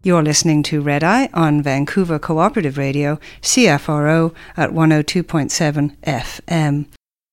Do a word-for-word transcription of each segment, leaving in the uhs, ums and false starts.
You're listening to Red Eye on Vancouver Cooperative Radio, C F R O at one oh two point seven F M.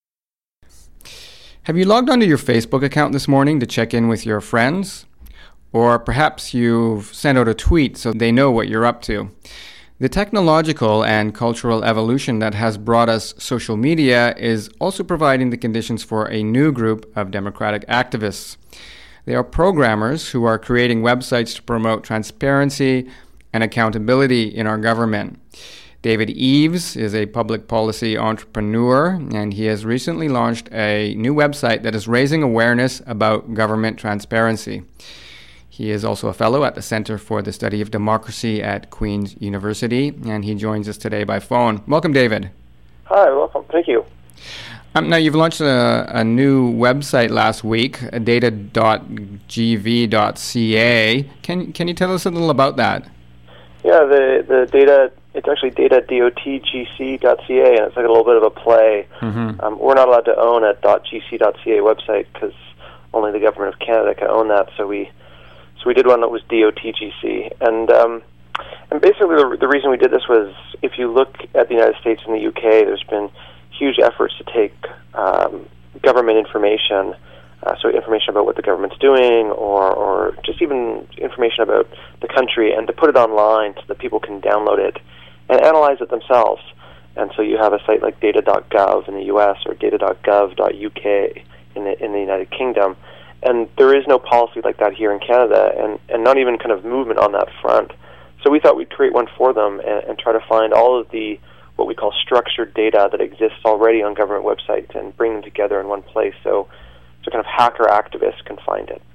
Have you logged onto your Facebook account this morning to check in with your friends? Or perhaps you've sent out a tweet so they know what you're up to. The technological and cultural evolution that has brought us social media is also providing the conditions for a new group of democratic activists. They are programmers who are creating websites to promote transparency and accountability in our government. David Eves is a public policy entrepreneur, and he has recently launched a new website that is raising awareness about government transparency. He is also a fellow at the Center for the Study of Democracy at Queen's University, and he joins us today by phone. Welcome, David. Hi, welcome. Thank you. Um, now, you've launched a, a new website last week, data dot g v dot c a. Can can you tell us a little about that? Yeah, the the data, it's actually data dot g c dot c a, and it's like a little bit of a play. Mm-hmm. Um, we're not allowed to own a .gc dot c a website because only the government of Canada can own that, so we so we did one that was .dotgc. And um, and basically the, the reason we did this was, if you look at the United States and the U K, there's been huge efforts to take um, government information, uh, so information about what the government's doing, or, or just even information about the country, and to put it online so that people can download it and analyze it themselves. And so you have a site like data dot gov in the U S or data dot gov dot U K in the, in the United Kingdom. And there is no policy like that here in Canada, and, and not even kind of movement on that front. So we thought we'd create one for them and, and try to find all of the what we call structured data that exists already on government websites and bring them together in one place, so so kind of hacker activists can find it.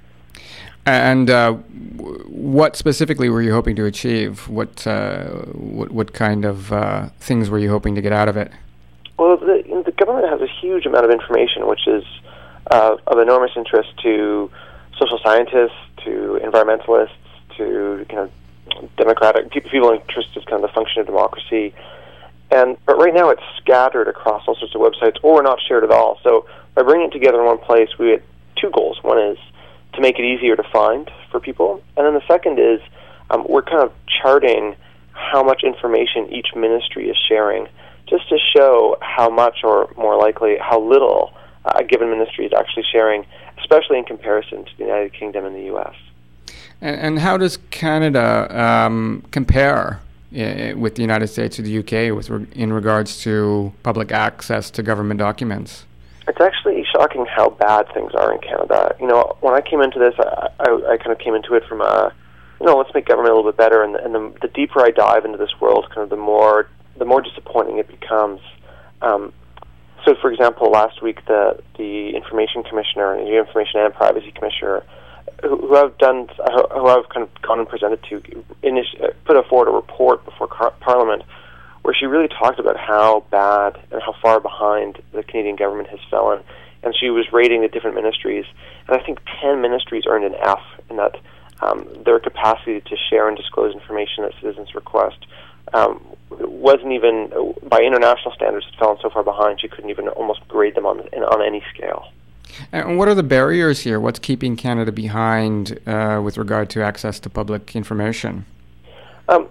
And uh, what specifically were you hoping to achieve? What uh, what, what kind of uh, things were you hoping to get out of it? Well, the, the government has a huge amount of information, which is uh, of enormous interest to social scientists, to environmentalists, to kind of democratic people, people interested in kind of the function of democracy. And but right now it's scattered across all sorts of websites, or not shared at all. So by bringing it together in one place, we had two goals. One is to make it easier to find for people, and then the second is um, we're kind of charting how much information each ministry is sharing, just to show how much, or more likely, how little a given ministry is actually sharing, especially in comparison to the United Kingdom and the U S. And, and how does Canada um, compare with the United States or the U K with re- in regards to public access to government documents? It's actually shocking how bad things are in Canada. You know, when I came into this, I, I, I kind of came into it from a, you know, let's make government a little bit better. And, the, and the, the deeper I dive into this world, kind of the more the more disappointing it becomes. Um, so, for example, last week the the Information Commissioner and the Information and Privacy Commissioner, who I've done, who I've kind of gone and presented to, initi- put forward a report before car- Parliament, where she really talked about how bad and how far behind the Canadian government has fallen, and she was rating the different ministries, and I think ten ministries earned an F in that um, their capacity to share and disclose information that citizens request um, wasn't even, by international standards, had fallen so far behind she couldn't even almost grade them on on any scale. And what are the barriers here? What's keeping Canada behind uh, with regard to access to public information? Um,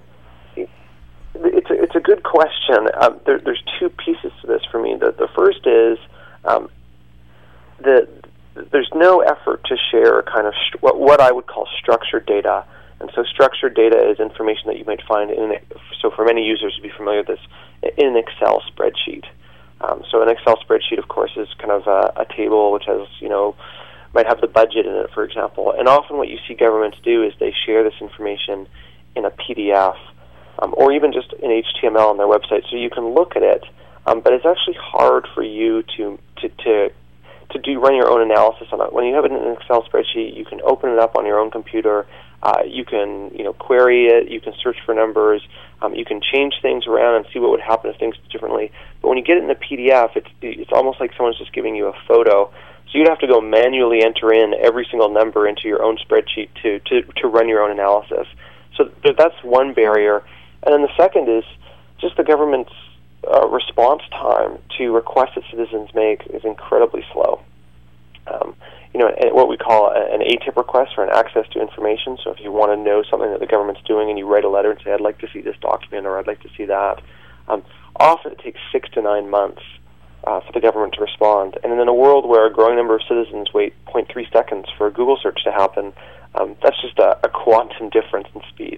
it's a, it's a good question. Um, there, there's two pieces to this for me. The, the first is um, the there's no effort to share kind of st- what, what I would call structured data. And so structured data is information that you might find in, so for many users to be familiar with this, in an Excel spreadsheet. Um, so an Excel spreadsheet, of course, is kind of a, a table which has, you know, might have the budget in it, for example. And often what you see governments do is they share this information in a P D F um, or even just in H T M L on their website, so you can look at it. Um, but it's actually hard for you to to to to do run your own analysis on it. When you have it in an Excel spreadsheet, you can open it up on your own computer. Uh, you can, you know, query it. You can search for numbers. Um, you can change things around and see what would happen if things did differently. But when you get it in a P D F, it's it's almost like someone's just giving you a photo. So you'd have to go manually enter in every single number into your own spreadsheet to to, to run your own analysis. So th- that's one barrier. And then the second is just the government's uh, response time to requests that citizens make is incredibly slow. Um, you know, what we call an A T I P request, or an access to information. So if you want to know something that the government's doing and you write a letter and say, I'd like to see this document or I'd like to see that, um, often it takes six to nine months uh, for the government to respond. And in a world where a growing number of citizens wait zero point three seconds for a Google search to happen, um, that's just a, a quantum difference in speed.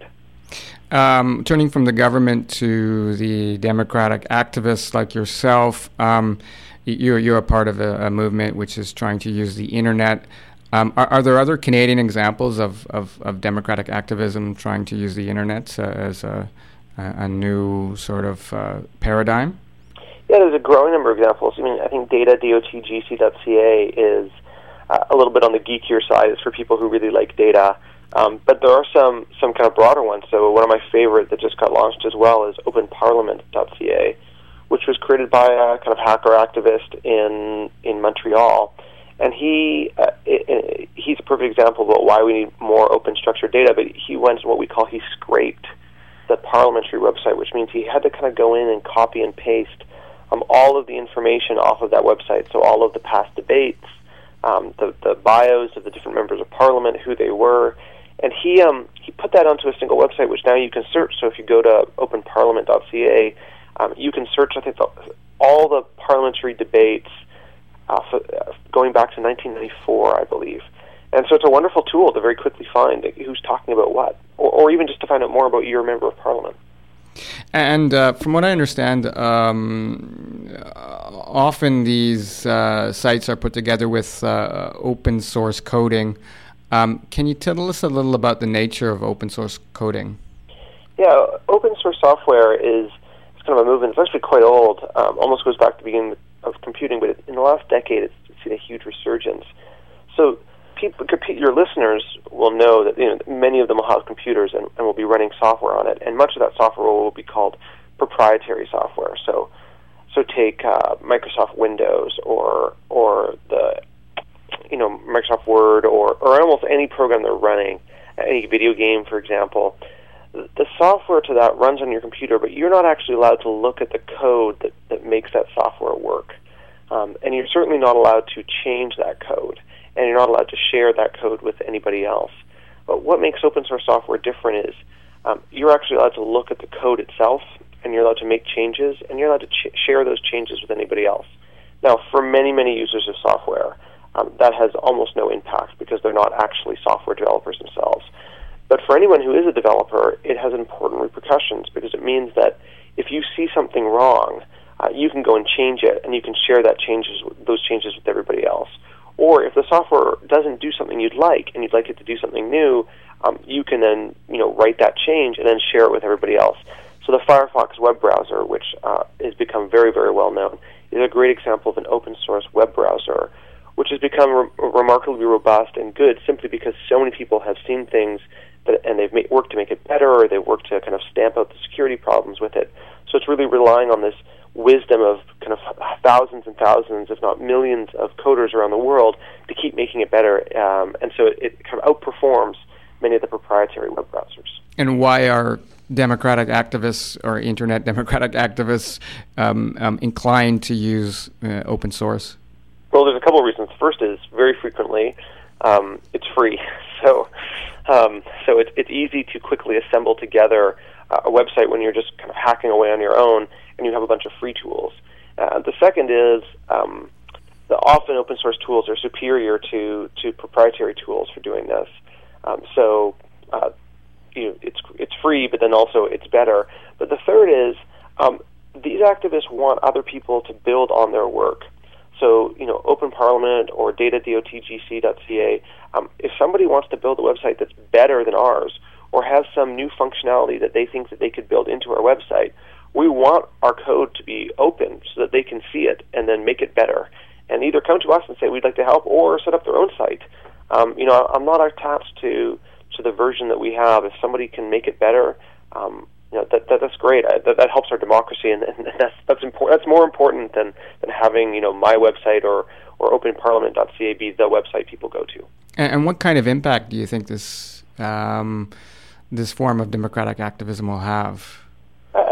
Um, turning from the government to the democratic activists like yourself, um, You're, you're a part of a, a movement which is trying to use the internet. Um, are, are there other Canadian examples of, of, of democratic activism trying to use the internet uh, as a, a new sort of uh, paradigm? Yeah, there's a growing number of examples. I mean, I think data dot g c dot c a is uh, a little bit on the geekier side. It's for people who really like data. Um, but there are some, some kind of broader ones. So one of my favorite that just got launched as well is open parliament dot c a, which was created by a kind of hacker activist in in Montreal. And he uh, it, he's a perfect example about why we need more open structured data, but he went to what we call, he scraped the parliamentary website, which means he had to kind of go in and copy and paste um, all of the information off of that website, so all of the past debates, um, the, the bios of the different members of parliament, who they were, and he um, he put that onto a single website, which now you can search. So if you go to open parliament dot c a, Um, you can search, I think, the, all the parliamentary debates uh, for, uh, going back to nineteen ninety-four, I believe. And so it's a wonderful tool to very quickly find who's talking about what, or, or even just to find out more about your member of parliament. And uh, from what I understand, um, often these uh, sites are put together with uh, open source coding. Um, can you tell us a little about the nature of open source coding? Yeah, open source software is kind of a movement. It's actually quite old. Um, almost goes back to the beginning of computing, but in the last decade, it's seen a huge resurgence. So, people, your listeners will know that, you know, many of them will have computers and, and will be running software on it, and much of that software will be called proprietary software. So, so take uh, Microsoft Windows or or the you know Microsoft Word or or almost any program they're running, any video game, for example. The software to that runs on your computer, but you're not actually allowed to look at the code that, that makes that software work. Um, and you're certainly not allowed to change that code, and you're not allowed to share that code with anybody else. But what makes open source software different is um, you're actually allowed to look at the code itself, and you're allowed to make changes, and you're allowed to ch- share those changes with anybody else. Now, for many, many users of software, um, that has almost no impact because they're not actually software developers themselves. But for anyone who is a developer, it has important repercussions because it means that if you see something wrong, uh, you can go and change it, and you can share that changes, those changes with everybody else. Or if the software doesn't do something you'd like, and you'd like it to do something new, um, you can then, you know, write that change and then share it with everybody else. So the Firefox web browser, which uh, has become very, very well known, is a great example of an open source web browser, which has become re- remarkably robust and good simply because so many people have seen things that, and they've made, worked to make it better, or they've worked to kind of stamp out the security problems with it. So it's really relying on this wisdom of kind of thousands and thousands, if not millions, of coders around the world to keep making it better. Um, and so it, it kind of outperforms many of the proprietary web browsers. And why are democratic activists or internet democratic activists um, um, inclined to use uh, open source? Well, there's a couple of reasons. First is very frequently um, it's free. So um, so it's, it's easy to quickly assemble together uh, a website when you're just kind of hacking away on your own and you have a bunch of free tools. Uh, the second is um, the often open source tools are superior to, to proprietary tools for doing this. Um, so uh, you know, it's it's free, but then also it's better. But the third is um, these activists want other people to build on their work. So, you know, Open Parliament or data dot g c dot c a, um, if somebody wants to build a website that's better than ours or has some new functionality that they think that they could build into our website, we want our code to be open so that they can see it and then make it better. And either come to us and say we'd like to help or set up their own site. Um, you know, I'm not attached to, to the version that we have. If somebody can make it better, um, you know, that, that that's great. I, that, that helps our democracy, and, and that's that's important. That's more important than, than having, you know, my website or, or open parliament dot c a be the website people go to. And, and what kind of impact do you think this um, this form of democratic activism will have? I, I think it's really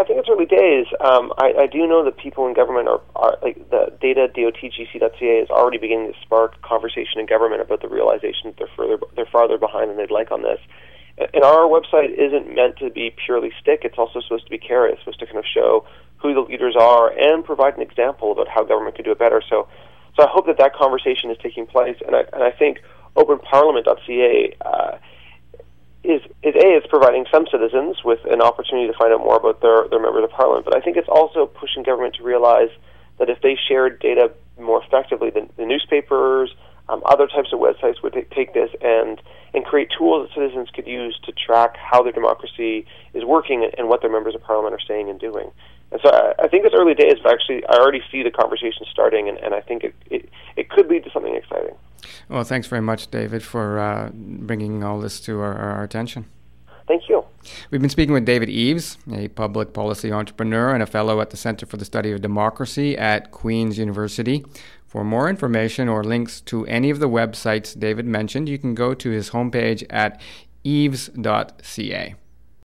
early days. Um, I, I do know that people in government are, are like the data dot g c dot c a is already beginning to spark conversation in government about the realization that they're further they're farther behind than they'd like on this. And our website isn't meant to be purely stick. It's also supposed to be carrot. It's supposed to kind of show who the leaders are and provide an example about how government could do it better. So, so I hope that that conversation is taking place. And I, and I think open parliament dot c a uh, is, is, A, it's providing some citizens with an opportunity to find out more about their, their members of parliament. But I think it's also pushing government to realize that if they shared data more effectively, the, the newspapers, Um, other types of websites would t- take this and and create tools that citizens could use to track how their democracy is working and, and what their members of parliament are saying and doing. And so I, I think it's early days, but actually I already see the conversation starting, and, and I think it, it, it could lead to something exciting. Well, thanks very much, David, for uh, bringing all this to our, our attention. Thank you. We've been speaking with David Eves, a public policy entrepreneur and a fellow at the Center for the Study of Democracy at Queen's University. For more information or links to any of the websites David mentioned, you can go to his homepage at eves dot c a.